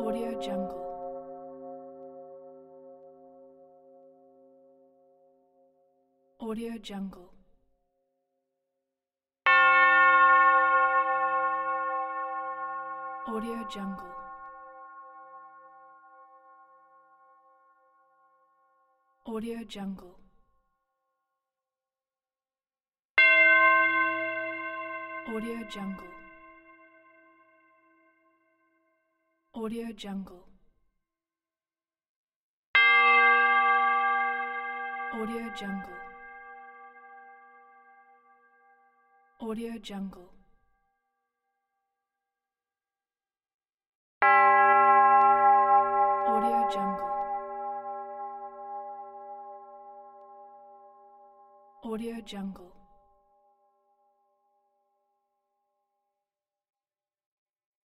Audio Jungle. Audio Jungle. Audio Jungle. Audio Jungle. Audio Jungle. Audio Jungle. Audio Jungle. Audio Jungle. Audio Jungle. Audio Jungle.